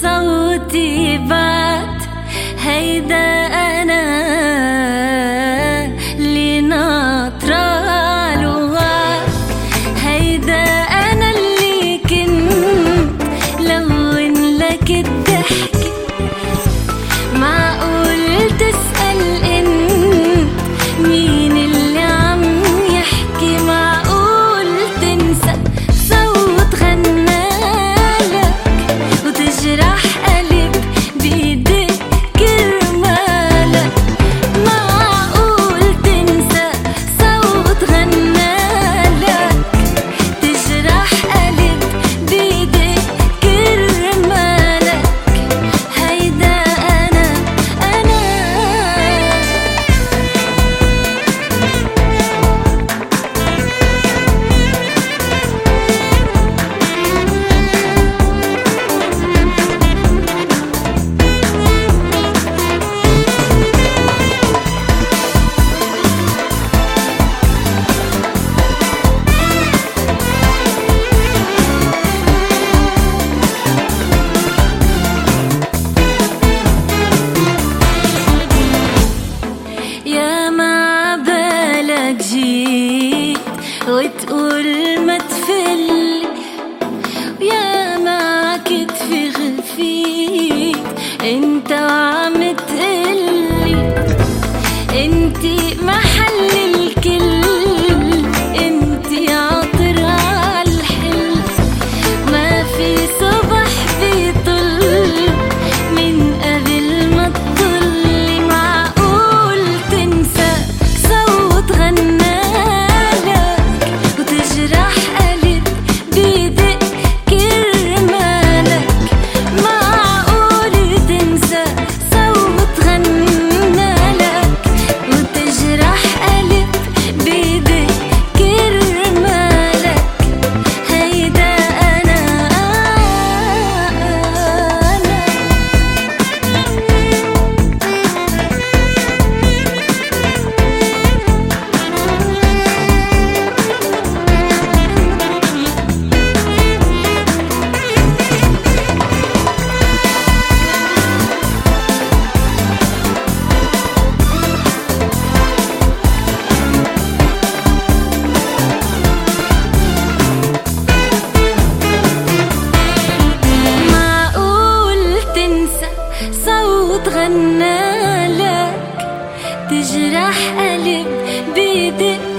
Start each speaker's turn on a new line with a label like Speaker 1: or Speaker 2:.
Speaker 1: صوتي بعد هيدا أنا اللي ناطرة لوعد، هيدا أنا اللي كنت لون لك الضحكة. معقول تسأل انت مين اللي عم يحكي؟ معقول تنسى صوت غنالك وتجرح قلب بيدك كرمالك؟ معقول تنسى صوت غنالك تجرح قلب بيدك كرمالك؟ هيدا أنا يا ما عبالك جيت وتقول ما تفل، ويا ما كتفي غفيت انت وعم تقلي انتي محل الكل، انتي عطر عالحل. ما في صبح بيطل من قبل ما تطلي. معقول تنسى صوت غنالك وتجرح قلب بيدق كرمالك؟ معقول تنسى صوت غنالك وتجرح قلب بيدق كرمالك؟ هيدا أنا معقول تنسى صوت غنالك تجرح قلب بيدق